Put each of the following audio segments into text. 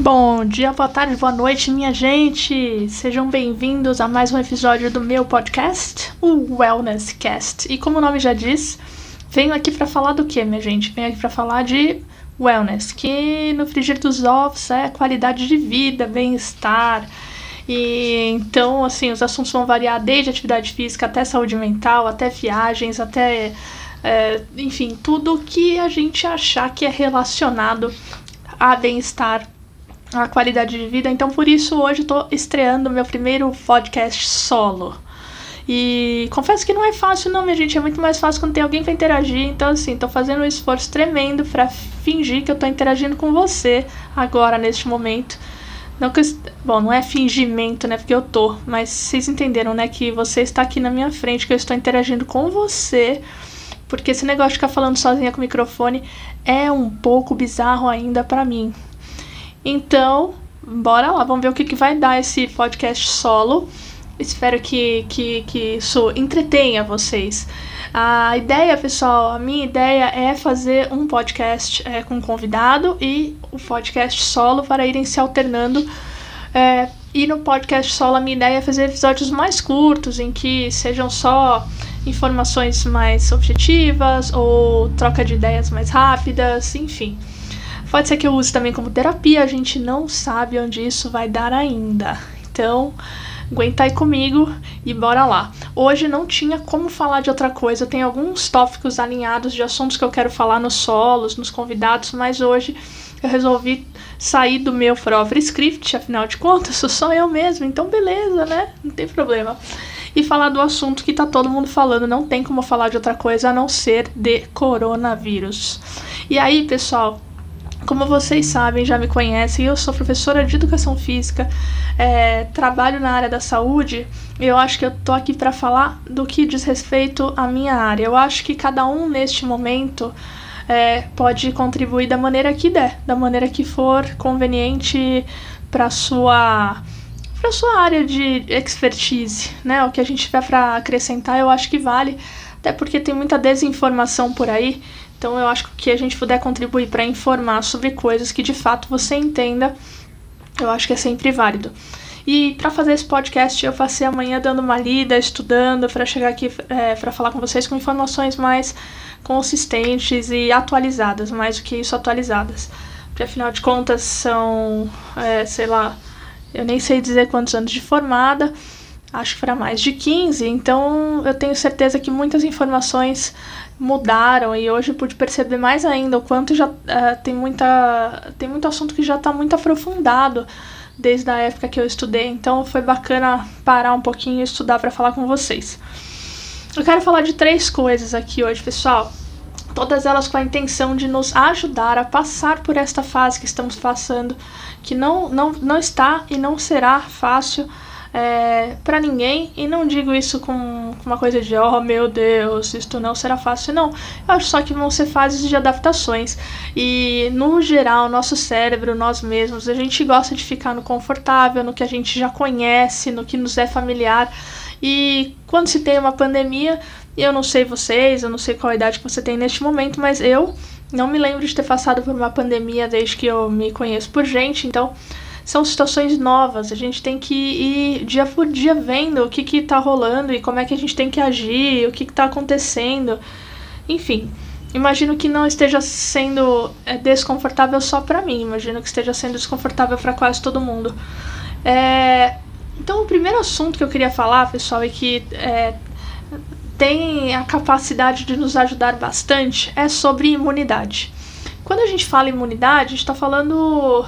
Bom dia, boa tarde, boa noite, minha gente! Sejam bem-vindos a mais um episódio do meu podcast, o Wellness Cast. E como o nome já diz, venho aqui para falar do que, minha gente? Venho aqui para falar de wellness, que no frigir dos ovos é qualidade de vida, bem-estar. E então, assim, os assuntos vão variar desde atividade física até saúde mental, até viagens, até, enfim, tudo que a gente achar que é relacionado a bem-estar, a qualidade de vida. Então por isso hoje eu tô estreando meu primeiro podcast solo. E confesso que não é fácil não, minha gente, é muito mais fácil quando tem alguém pra interagir. Então assim, tô fazendo um esforço tremendo pra fingir que eu tô interagindo com você agora, neste momento. Não é fingimento, né, porque eu tô, mas vocês entenderam, né, que você está aqui na minha frente, que eu estou interagindo com você. Porque esse negócio de ficar falando sozinha com o microfone é um pouco bizarro ainda pra mim. Então, bora lá, vamos ver o que vai dar esse podcast solo. Espero que isso entretenha vocês. A ideia, pessoal, a minha ideia é fazer um podcast com um convidado e o podcast solo para irem se alternando. E no podcast solo a minha ideia é fazer episódios mais curtos, em que sejam só informações mais objetivas ou troca de ideias mais rápidas, enfim. Pode ser que eu use também como terapia, a gente não sabe onde isso vai dar ainda. Então, aguenta aí comigo e bora lá. Hoje não tinha como falar de outra coisa, tem alguns tópicos alinhados de assuntos que eu quero falar nos solos, nos convidados, mas hoje eu resolvi sair do meu próprio script, afinal de contas, sou só eu mesmo, então beleza, né? Não tem problema. E falar do assunto que tá todo mundo falando, não tem como falar de outra coisa a não ser de coronavírus. E aí, pessoal, como vocês sabem, já me conhecem, eu sou professora de educação física, trabalho na área da saúde, e eu acho que eu tô aqui para falar do que diz respeito à minha área. Eu acho que cada um neste momento pode contribuir da maneira que der, da maneira que for conveniente para sua área de expertise, né? O que a gente tiver para acrescentar, eu acho que vale, até porque tem muita desinformação por aí. Então eu acho que o que a gente puder contribuir para informar sobre coisas que de fato você entenda, eu acho que é sempre válido. E para fazer esse podcast eu passei a manhã dando uma lida, estudando, para chegar aqui para falar com vocês com informações mais consistentes e atualizadas, mais do que isso, atualizadas. Porque afinal de contas são, eu nem sei dizer quantos anos de formada, acho que para mais de 15, então eu tenho certeza que muitas informações mudaram e hoje eu pude perceber mais ainda o quanto já tem muito assunto que já está muito aprofundado desde a época que eu estudei, então foi bacana parar um pouquinho e estudar para falar com vocês. Eu quero falar de 3 coisas aqui hoje, pessoal, todas elas com a intenção de nos ajudar a passar por esta fase que estamos passando, que não está e não será fácil para ninguém, e não digo isso com uma coisa de oh meu Deus, isto não será fácil, não. Eu acho só que vão ser fases de adaptações e no geral nosso cérebro, nós mesmos, a gente gosta de ficar no confortável, no que a gente já conhece, no que nos é familiar. E quando se tem uma pandemia, eu não sei vocês, eu não sei qual a idade que você tem neste momento, mas eu não me lembro de ter passado por uma pandemia desde que eu me conheço por gente, então são situações novas, a gente tem que ir dia por dia vendo o que tá rolando e como é que a gente tem que agir, o que tá acontecendo. Enfim, imagino que não esteja sendo desconfortável só pra mim, imagino que esteja sendo desconfortável pra quase todo mundo. Então o primeiro assunto que eu queria falar, pessoal, e que tem a capacidade de nos ajudar bastante, é sobre imunidade. Quando a gente fala imunidade, a gente está falando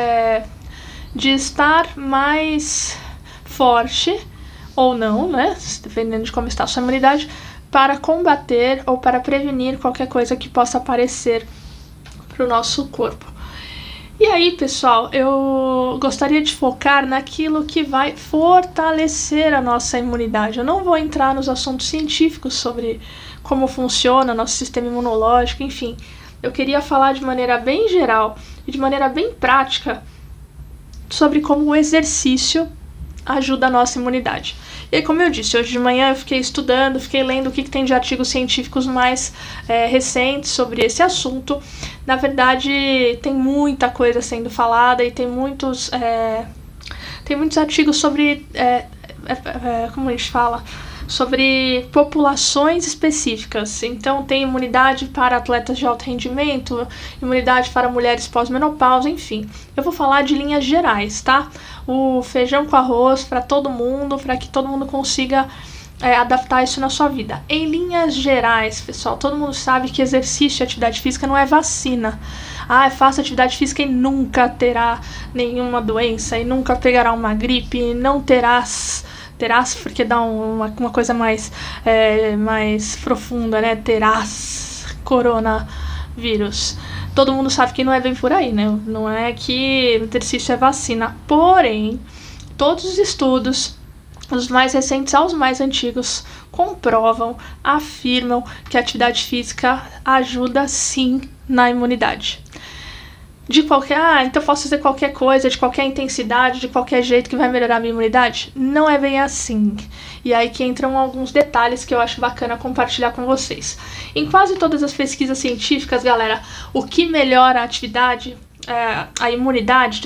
de estar mais forte ou não, né, dependendo de como está a sua imunidade, para combater ou para prevenir qualquer coisa que possa aparecer para o nosso corpo. E aí, pessoal, eu gostaria de focar naquilo que vai fortalecer a nossa imunidade. Eu não vou entrar nos assuntos científicos sobre como funciona o nosso sistema imunológico, enfim. Eu queria falar de maneira bem geral e de maneira bem prática sobre como o exercício ajuda a nossa imunidade. E como eu disse, hoje de manhã eu fiquei estudando, fiquei lendo o que tem de artigos científicos mais recentes sobre esse assunto. Na verdade, tem muita coisa sendo falada e tem muitos artigos sobre, como a gente fala, sobre populações específicas. Então tem imunidade para atletas de alto rendimento, imunidade para mulheres pós-menopausa, enfim. Eu vou falar de linhas gerais, tá? O feijão com arroz para todo mundo, para que todo mundo consiga adaptar isso na sua vida. Em linhas gerais, pessoal, todo mundo sabe que exercício e atividade física não é vacina. Faça atividade física e nunca terá nenhuma doença, e nunca pegará uma gripe, e não terás porque dá uma coisa mais profunda, né? Terás coronavírus. Todo mundo sabe que não é bem por aí, né? Não é que exercício é vacina. Porém, todos os estudos, os mais recentes aos mais antigos, comprovam, afirmam que a atividade física ajuda sim na imunidade. Então eu posso fazer qualquer coisa, de qualquer intensidade, de qualquer jeito que vai melhorar a minha imunidade? Não é bem assim. E aí que entram alguns detalhes que eu acho bacana compartilhar com vocês. Em quase todas as pesquisas científicas, galera, o que melhora a imunidade,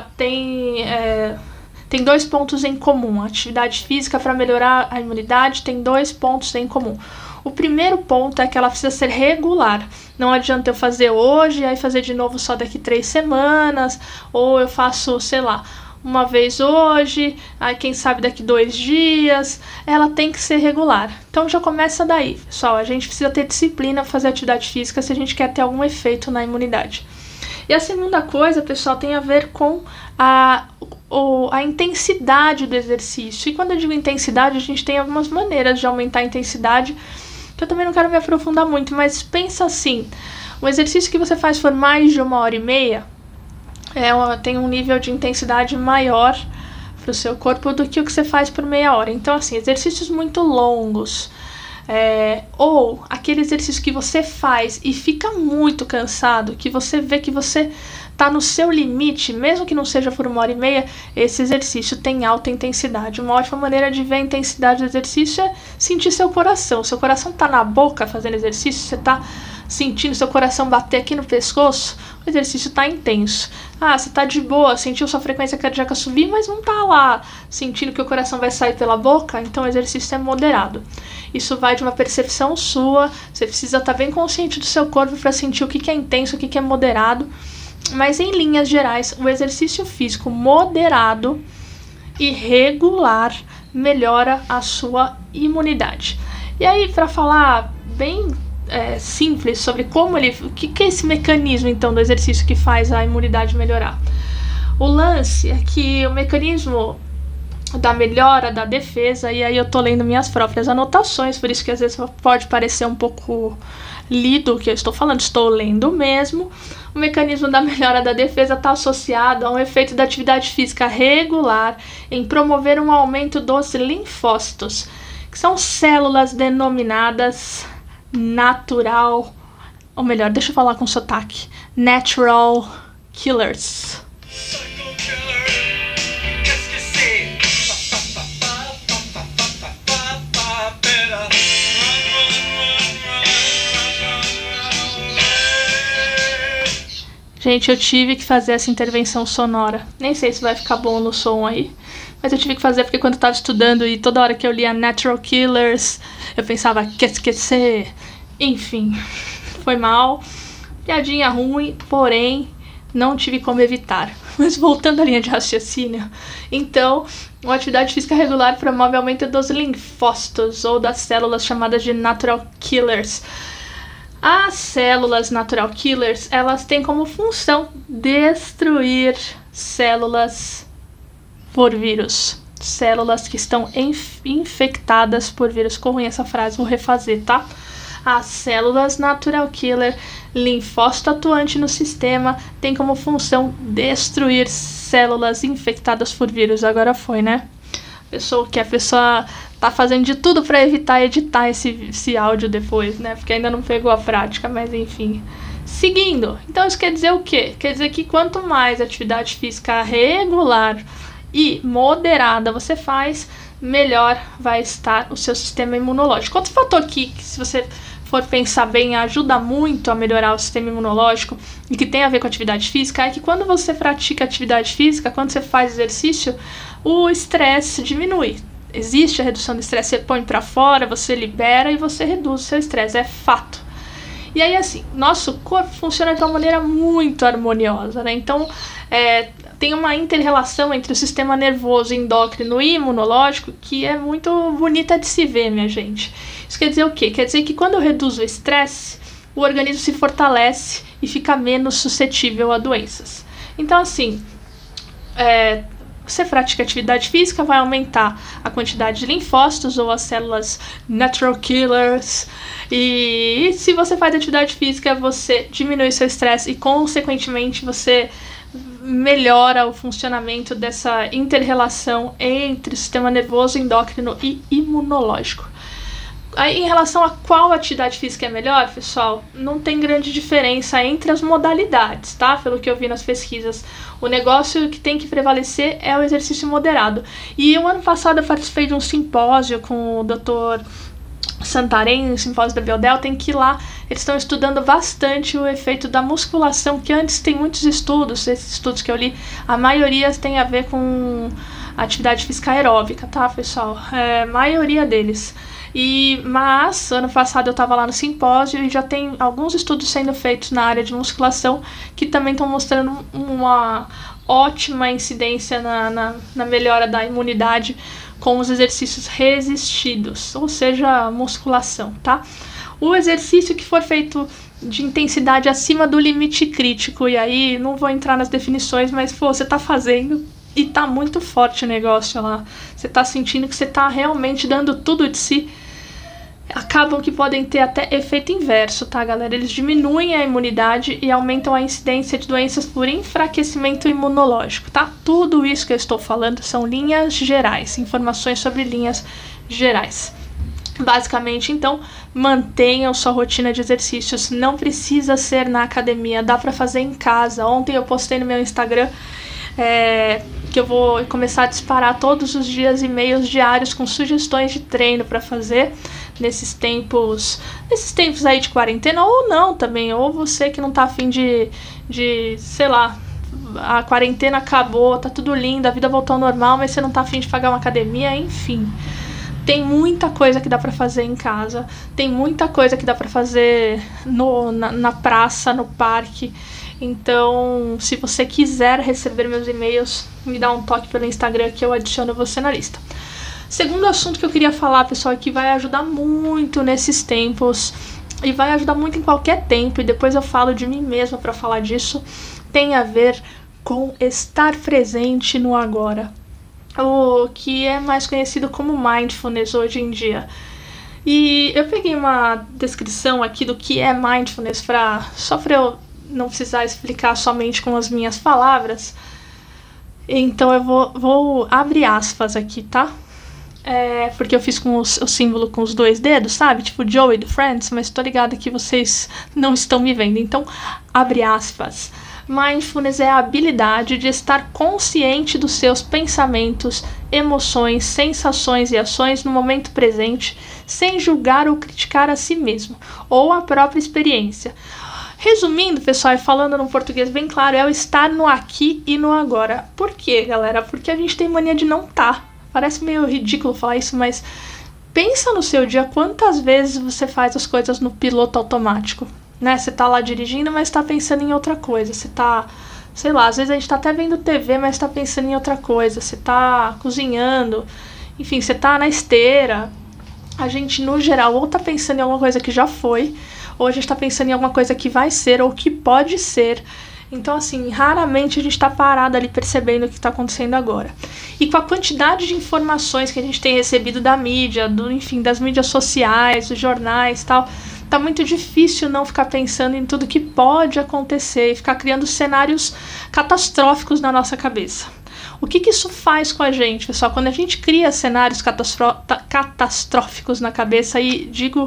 tem 2 pontos em comum. A atividade física para melhorar a imunidade tem 2 pontos em comum. O primeiro ponto é que ela precisa ser regular. Não adianta eu fazer hoje e aí fazer de novo só daqui 3 semanas, ou eu faço, uma vez hoje, aí quem sabe daqui 2 dias. Ela tem que ser regular. Então já começa daí, pessoal. A gente precisa ter disciplina para fazer atividade física se a gente quer ter algum efeito na imunidade. E a segunda coisa, pessoal, tem a ver com a intensidade do exercício. E quando eu digo intensidade, a gente tem algumas maneiras de aumentar a intensidade, que eu também não quero me aprofundar muito, mas pensa assim, um exercício que você faz por mais de 1h30 tem um nível de intensidade maior para o seu corpo do que o que você faz por meia hora. Então, assim, exercícios muito longos, ou aquele exercício que você faz e fica muito cansado, que você vê que você está no seu limite, mesmo que não seja por 1h30, esse exercício tem alta intensidade. Uma ótima maneira de ver a intensidade do exercício é sentir seu coração. Seu coração está na boca fazendo exercício, você está sentindo seu coração bater aqui no pescoço, o exercício está intenso. Você está de boa, sentiu sua frequência cardíaca subir, mas não está lá sentindo que o coração vai sair pela boca, então o exercício é moderado. Isso vai de uma percepção sua, você precisa estar bem consciente do seu corpo para sentir o que é intenso, o que é moderado. Mas em linhas gerais, o exercício físico moderado e regular melhora a sua imunidade. E aí, para falar bem simples sobre o que é esse mecanismo então do exercício que faz a imunidade melhorar? O lance é que o mecanismo da melhora da defesa, e aí eu tô lendo minhas próprias anotações, por isso que às vezes pode parecer um pouco lido o que eu estou falando, estou lendo mesmo. O mecanismo da melhora da defesa está associado a um efeito da atividade física regular em promover um aumento dos linfócitos, que são células denominadas natural killers. Gente, eu tive que fazer essa intervenção sonora. Nem sei se vai ficar bom no som aí, mas eu tive que fazer porque quando eu tava estudando e toda hora que eu lia Natural Killers, eu pensava, que esquecer. Enfim, foi mal. Piadinha ruim, porém, não tive como evitar. Mas voltando à linha de raciocínio, então, uma atividade física regular promove o aumento dos linfócitos, ou das células chamadas de Natural Killers. As células Natural Killers, elas têm como função destruir células por vírus. Células que estão infectadas por vírus. Correm essa frase, vou refazer, tá? As células Natural Killer, linfócito atuante no sistema, tem como função destruir células infectadas por vírus. Agora foi, né? A pessoa tá fazendo de tudo para evitar editar esse áudio depois, né? Porque ainda não pegou a prática, mas enfim. Seguindo. Então isso quer dizer o quê? Quer dizer que quanto mais atividade física regular e moderada você faz, melhor vai estar o seu sistema imunológico. Outro fator aqui, que se você for pensar bem, ajuda muito a melhorar o sistema imunológico e que tem a ver com atividade física, é que quando você pratica atividade física, quando você faz exercício, o estresse diminui. Existe a redução do estresse, você põe para fora, você libera e você reduz o seu estresse, é fato. E aí, assim, nosso corpo funciona de uma maneira muito harmoniosa, né? Então, tem uma inter-relação entre o sistema nervoso, endócrino e imunológico que é muito bonita de se ver, minha gente. Isso quer dizer o quê? Quer dizer que quando eu reduzo o estresse, o organismo se fortalece e fica menos suscetível a doenças. Então, assim, você pratica atividade física, vai aumentar a quantidade de linfócitos ou as células natural killers. E se você faz atividade física, você diminui seu estresse e, consequentemente, você melhora o funcionamento dessa inter-relação entre o sistema nervoso, endócrino e imunológico. Aí, em relação a qual atividade física é melhor, pessoal, não tem grande diferença entre as modalidades, tá? Pelo que eu vi nas pesquisas. O negócio que tem que prevalecer é o exercício moderado. E o ano passado eu participei de um simpósio com o Dr. Santarém, o simpósio da Biodelta, em que lá eles estão estudando bastante o efeito da musculação, que antes tem muitos estudos, esses estudos que eu li, a maioria tem a ver com atividade física aeróbica, tá, pessoal? A maioria deles. Mas, ano passado eu estava lá no simpósio e já tem alguns estudos sendo feitos na área de musculação que também estão mostrando uma ótima incidência na melhora da imunidade com os exercícios resistidos, ou seja, musculação, tá? O exercício que for feito de intensidade acima do limite crítico, e aí não vou entrar nas definições, mas você tá fazendo e tá muito forte o negócio lá, você tá sentindo que você tá realmente dando tudo de si, acabam que podem ter até efeito inverso, tá, galera? Eles diminuem a imunidade e aumentam a incidência de doenças por enfraquecimento imunológico, tá? Tudo isso que eu estou falando são linhas gerais, informações sobre linhas gerais. Basicamente, então, mantenham sua rotina de exercícios, não precisa ser na academia, dá pra fazer em casa. Ontem eu postei no meu Instagram que eu vou começar a disparar todos os dias e-mails diários com sugestões de treino para fazer nesses tempos aí de quarentena, ou não também, ou você que não tá afim de sei lá, a quarentena acabou, tá tudo lindo, a vida voltou ao normal, mas você não tá afim de pagar uma academia, enfim. Tem muita coisa que dá pra fazer em casa, tem muita coisa que dá pra fazer na praça, no parque. Então, se você quiser receber meus e-mails, me dá um toque pelo Instagram que eu adiciono você na lista. Segundo assunto que eu queria falar, pessoal, que vai ajudar muito nesses tempos e vai ajudar muito em qualquer tempo, e depois eu falo de mim mesma para falar disso, tem a ver com estar presente no agora, o que é mais conhecido como mindfulness hoje em dia. E eu peguei uma descrição aqui do que é mindfulness só para eu não precisar explicar somente com as minhas palavras. Então eu vou abrir aspas aqui, tá? Porque eu fiz com o símbolo com os 2 dedos, sabe? Tipo Joey do Friends, mas tô ligada que vocês não estão me vendo. Então, abre aspas. Mindfulness é a habilidade de estar consciente dos seus pensamentos, emoções, sensações e ações no momento presente, sem julgar ou criticar a si mesmo, ou a própria experiência. Resumindo, pessoal, e falando num português bem claro, é o estar no aqui e no agora. Por quê, galera? Porque a gente tem mania de não estar. Parece meio ridículo falar isso, mas pensa no seu dia quantas vezes você faz as coisas no piloto automático, né? Você tá lá dirigindo, mas tá pensando em outra coisa. Você tá, sei lá, às vezes a gente tá até vendo TV, mas tá pensando em outra coisa. Você tá cozinhando, enfim, você tá na esteira. A gente, no geral, ou tá pensando em alguma coisa que já foi, ou a gente tá pensando em alguma coisa que vai ser, ou que pode ser. Então, assim, raramente a gente tá parado ali percebendo o que tá acontecendo agora. E com a quantidade de informações que a gente tem recebido da mídia, enfim, das mídias sociais, dos jornais e tal, tá muito difícil não ficar pensando em tudo que pode acontecer e ficar criando cenários catastróficos na nossa cabeça. O que isso faz com a gente, pessoal? Quando a gente cria cenários catastróficos na cabeça, e digo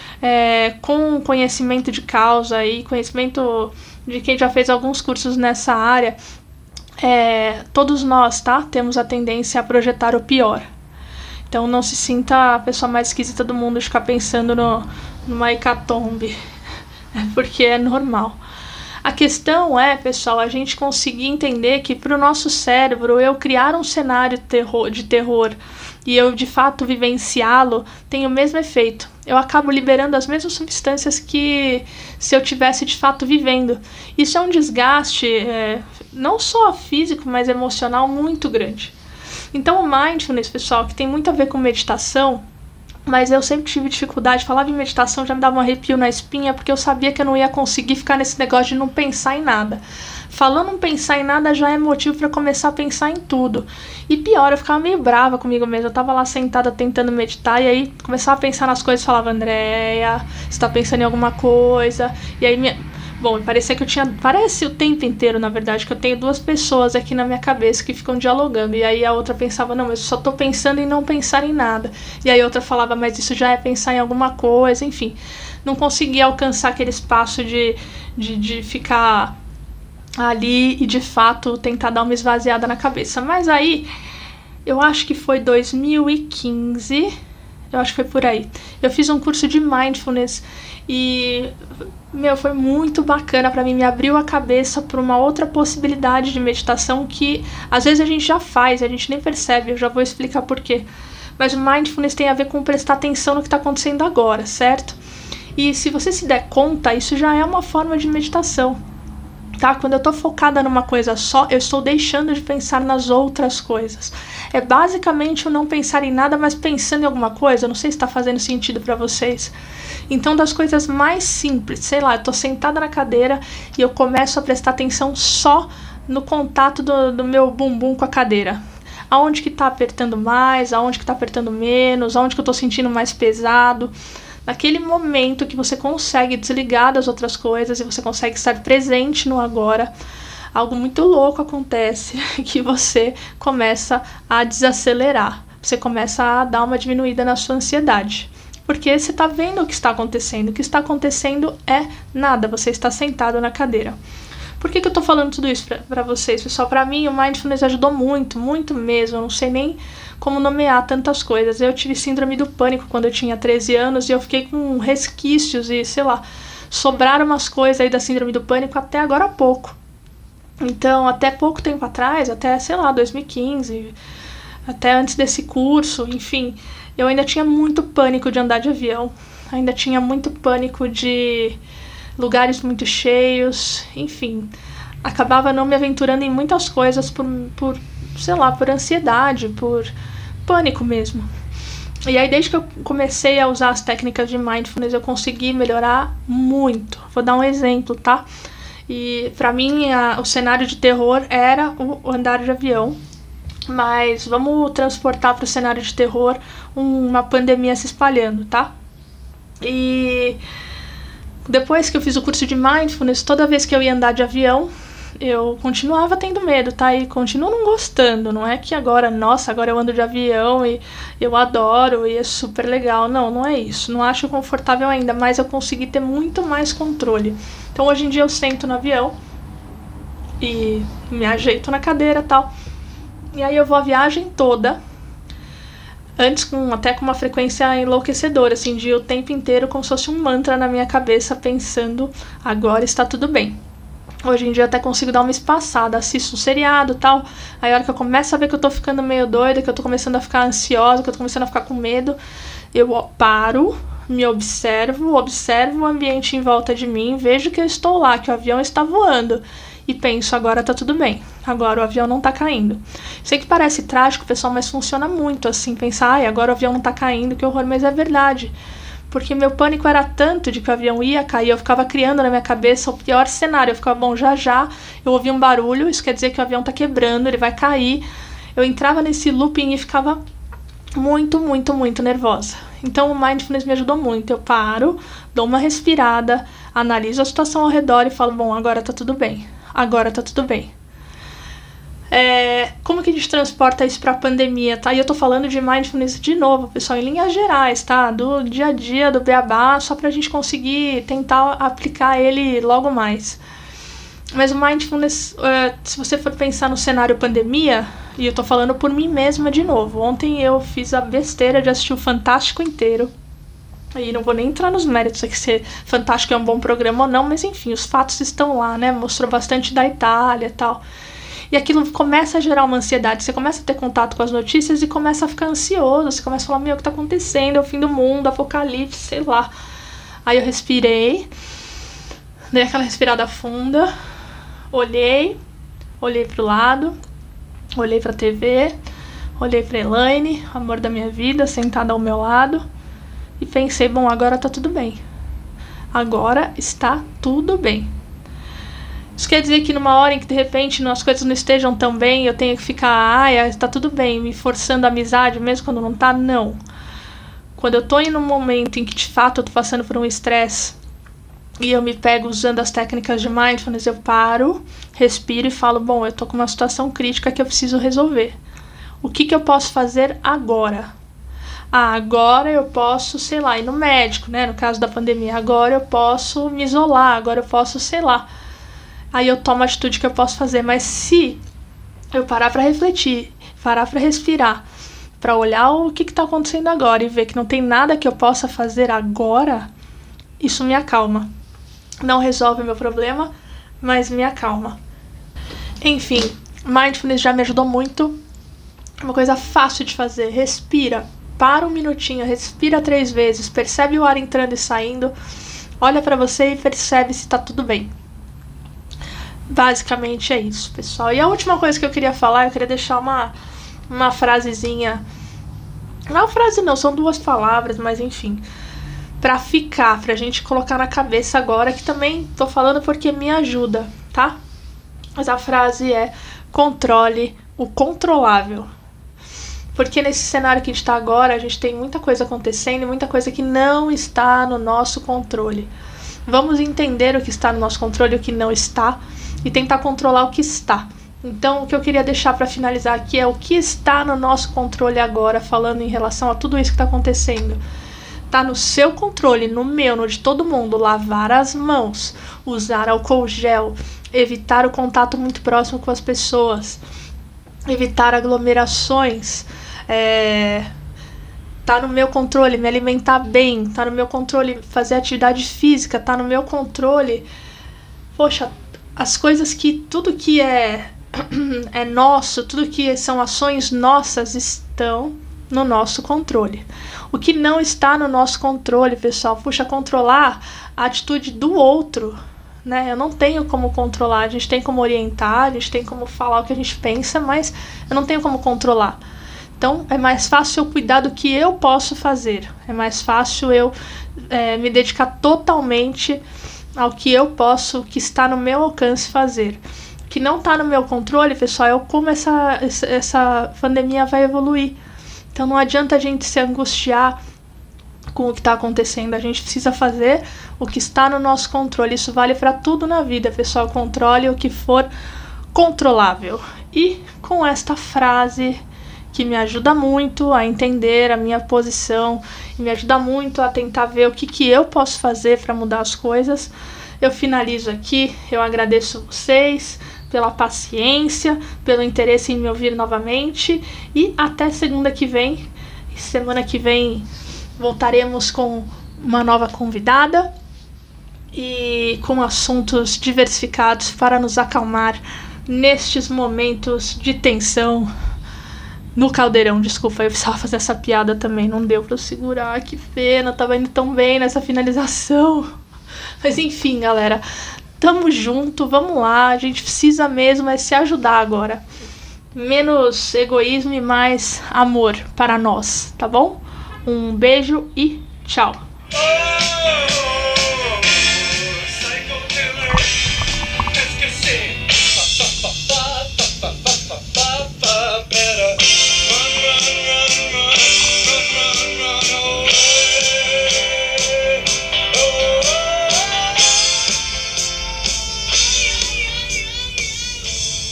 com conhecimento de causa e conhecimento de quem já fez alguns cursos nessa área, todos nós, tá? Temos a tendência a projetar o pior. Então não se sinta a pessoa mais esquisita do mundo de ficar pensando numa hecatombe, porque é normal. A questão é, pessoal, a gente conseguir entender que para o nosso cérebro, eu criar um cenário de terror e eu de fato vivenciá-lo tem o mesmo efeito. Eu acabo liberando as mesmas substâncias que se eu tivesse de fato vivendo. Isso é um desgaste não só físico, mas emocional muito grande. Então o mindfulness, pessoal, que tem muito a ver com meditação, mas eu sempre tive dificuldade, falava em meditação já me dava um arrepio na espinha, porque eu sabia que eu não ia conseguir ficar nesse negócio de não pensar em nada. Falando em pensar em nada já é motivo para começar a pensar em tudo. E pior, eu ficava meio brava comigo mesma. Eu tava lá sentada tentando meditar e aí começava a pensar nas coisas e falava: Andréia, você tá pensando em alguma coisa? E aí Bom, parecia que parece o tempo inteiro, na verdade, que eu tenho duas pessoas aqui na minha cabeça que ficam dialogando. E aí a outra pensava: não, mas eu só tô pensando em não pensar em nada. E aí a outra falava: mas isso já é pensar em alguma coisa, enfim. Não conseguia alcançar aquele espaço de ficar ali e de fato tentar dar uma esvaziada na cabeça. Mas aí, eu acho que foi 2015, eu acho que foi por aí. Eu fiz um curso de mindfulness e, foi muito bacana pra mim, me abriu a cabeça para uma outra possibilidade de meditação que às vezes a gente já faz, a gente nem percebe, eu já vou explicar por quê. Mas o mindfulness tem a ver com prestar atenção no que está acontecendo agora, certo? E se você se der conta, isso já é uma forma de meditação. Tá? Quando eu tô focada numa coisa só, eu estou deixando de pensar nas outras coisas. É basicamente o não pensar em nada, mas pensando em alguma coisa. Eu não sei se está fazendo sentido para vocês. Então, das coisas mais simples, sei lá, eu tô sentada na cadeira e eu começo a prestar atenção só no contato do meu bumbum com a cadeira. Aonde que tá apertando mais, aonde que tá apertando menos, aonde que eu tô sentindo mais pesado. Naquele momento que você consegue desligar das outras coisas e você consegue estar presente no agora, algo muito louco acontece, que você começa a desacelerar, você começa a dar uma diminuída na sua ansiedade. Porque você está vendo o que está acontecendo. O que está acontecendo é nada, você está sentado na cadeira. Por que eu tô falando tudo isso pra vocês, pessoal? Pra mim, o mindfulness ajudou muito, muito mesmo. Eu não sei nem como nomear tantas coisas. Eu tive síndrome do pânico quando eu tinha 13 anos e eu fiquei com resquícios e, sei lá, sobraram umas coisas aí da síndrome do pânico até agora há pouco. Então, até pouco tempo atrás, até, sei lá, 2015, até antes desse curso, enfim, eu ainda tinha muito pânico de andar de avião, ainda tinha muito pânico de lugares muito cheios, enfim, acabava não me aventurando em muitas coisas por sei lá, por ansiedade, por pânico mesmo. E aí, desde que eu comecei a usar as técnicas de mindfulness, eu consegui melhorar muito. Vou dar um exemplo, tá? E pra mim, o cenário de terror era o andar de avião, mas vamos transportar para o cenário de terror uma pandemia se espalhando, tá? E depois que eu fiz o curso de mindfulness, toda vez que eu ia andar de avião, eu continuava tendo medo, tá? E continuo não gostando. Não é que agora, nossa, agora eu ando de avião e eu adoro e é super legal. Não, não é isso. Não acho confortável ainda, mas eu consegui ter muito mais controle. Então hoje em dia eu sento no avião e me ajeito na cadeira e tal. E aí eu vou a viagem toda, antes até com uma frequência enlouquecedora, assim, de o tempo inteiro como se fosse um mantra na minha cabeça, pensando, agora está tudo bem. Hoje em dia eu até consigo dar uma espaçada, assisto um seriado e tal, aí a hora que eu começo a ver que eu tô ficando meio doida, que eu tô começando a ficar ansiosa, que eu tô começando a ficar com medo, eu paro, me observo o ambiente em volta de mim, vejo que eu estou lá, que o avião está voando, e penso, agora tá tudo bem, agora o avião não tá caindo. Sei que parece trágico, pessoal, mas funciona muito assim, pensar, agora o avião não tá caindo, que horror, mas é verdade. Porque meu pânico era tanto de que o avião ia cair, eu ficava criando na minha cabeça o pior cenário. Eu ficava, bom, já eu ouvi um barulho, isso quer dizer que o avião tá quebrando, ele vai cair. Eu entrava nesse looping e ficava muito, muito, muito nervosa. Então o mindfulness me ajudou muito. Eu paro, dou uma respirada, analiso a situação ao redor e falo, bom, agora tá tudo bem. Agora tá tudo bem. Como que a gente transporta isso pra pandemia, tá? E eu tô falando de mindfulness de novo, pessoal, em linhas gerais, tá? Do dia a dia, do beabá, só pra gente conseguir tentar aplicar ele logo mais. Mas o mindfulness, se você for pensar no cenário pandemia, e eu tô falando por mim mesma de novo, ontem eu fiz a besteira de assistir o Fantástico inteiro, e não vou nem entrar nos méritos aqui se Fantástico é um bom programa ou não, mas enfim, os fatos estão lá, né, mostrou bastante da Itália e tal, e aquilo começa a gerar uma ansiedade, você começa a ter contato com as notícias e começa a ficar ansioso, você começa a falar, meu, o que tá acontecendo, é o fim do mundo, apocalipse, sei lá. Aí eu respirei, dei aquela respirada funda, olhei pro lado, olhei pra TV, olhei pra Elaine, amor da minha vida, sentada ao meu lado, e pensei, bom, agora tá tudo bem. Agora está tudo bem. Isso quer dizer que numa hora em que de repente as coisas não estejam tão bem, eu tenho que ficar, tá tudo bem, me forçando a amizade mesmo quando não tá? Não. Quando eu tô em um momento em que de fato eu tô passando por um estresse e eu me pego usando as técnicas de mindfulness, eu paro, respiro e falo, bom, eu tô com uma situação crítica que eu preciso resolver. O que eu posso fazer agora? Agora eu posso, sei lá, ir no médico, né? No caso da pandemia, agora eu posso me isolar, agora eu posso, sei lá. Aí eu tomo a atitude que eu posso fazer, mas se eu parar pra refletir, parar pra respirar, pra olhar o que tá acontecendo agora e ver que não tem nada que eu possa fazer agora, isso me acalma. Não resolve o meu problema, mas me acalma. Enfim, mindfulness já me ajudou muito. É uma coisa fácil de fazer. Respira, para um minutinho, respira 3 vezes, percebe o ar entrando e saindo, olha pra você e percebe se tá tudo bem. Basicamente é isso, pessoal. E a última coisa que eu queria falar, eu queria deixar uma frasezinha. Não é uma frase não, são 2 palavras, mas enfim. Pra ficar, pra gente colocar na cabeça agora, que também tô falando porque me ajuda, tá? Mas a frase é: controle o controlável. Porque nesse cenário que a gente tá agora, a gente tem muita coisa acontecendo e muita coisa que não está no nosso controle. Vamos entender o que está no nosso controle e o que não está e tentar controlar o que está. Então, o que eu queria deixar para finalizar aqui é o que está no nosso controle agora, falando em relação a tudo isso que está acontecendo. Tá no seu controle, no meu, no de todo mundo, lavar as mãos, usar álcool gel, evitar o contato muito próximo com as pessoas, evitar aglomerações, tá no meu controle me alimentar bem, tá no meu controle fazer atividade física, tá no meu controle, poxa, as coisas que, tudo que é nosso, tudo que são ações nossas estão no nosso controle. O que não está no nosso controle, pessoal, puxa, controlar a atitude do outro, né? Eu não tenho como controlar, a gente tem como orientar, a gente tem como falar o que a gente pensa, mas eu não tenho como controlar. Então, é mais fácil eu cuidar do que eu posso fazer. É mais fácil eu me dedicar totalmente ao que eu posso, o que está no meu alcance fazer. O que não está no meu controle, pessoal, é como essa pandemia vai evoluir. Então, não adianta a gente se angustiar com o que está acontecendo. A gente precisa fazer o que está no nosso controle. Isso vale para tudo na vida, pessoal. Controle o que for controlável. E com esta frase que me ajuda muito a entender a minha posição e me ajuda muito a tentar ver o que eu posso fazer para mudar as coisas, eu finalizo aqui. Eu agradeço vocês pela paciência, pelo interesse em me ouvir novamente e até segunda que vem. Semana que vem voltaremos com uma nova convidada e com assuntos diversificados para nos acalmar nestes momentos de tensão no caldeirão. Desculpa, eu precisava fazer essa piada também, não deu pra eu segurar, que pena, tava indo tão bem nessa finalização. Mas enfim, galera, tamo junto, vamos lá, a gente precisa mesmo se ajudar agora. Menos egoísmo e mais amor para nós, tá bom? Um beijo e tchau!